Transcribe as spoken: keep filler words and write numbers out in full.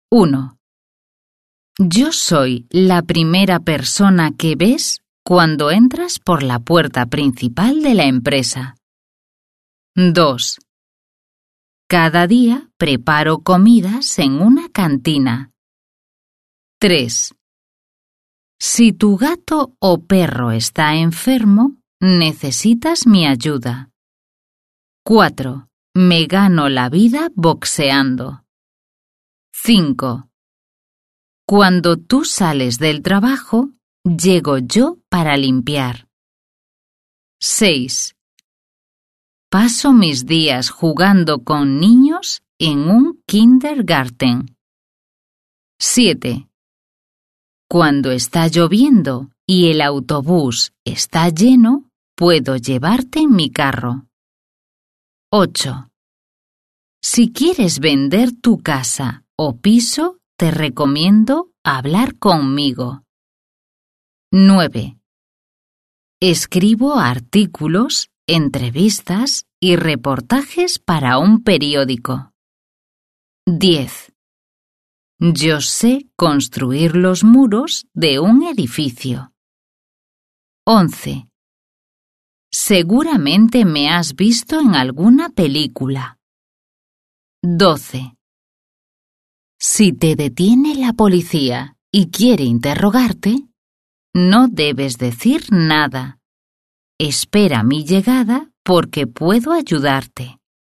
uno. Yo soy la primera persona que ves cuando entras por la puerta principal de la empresa. dos. Cada día preparo comidas en una cantina. tres. Si tu gato o perro está enfermo, necesitas mi ayuda. cuatro. Me gano la vida boxeando. cinco. Cuando tú sales del trabajo, llego yo para limpiar. seis. Paso mis días jugando con niños en un kindergarten. siete. Cuando está lloviendo y el autobús está lleno, puedo llevarte en mi carro. ocho. Si quieres vender tu casa o piso, te recomiendo hablar conmigo. nueve. Escribo artículos, entrevistas y reportajes para un periódico. diez. Yo sé construir los muros de un edificio. once. Seguramente me has visto en alguna película. doce. Si te detiene la policía y quiere interrogarte, no debes decir nada. Espera mi llegada porque puedo ayudarte.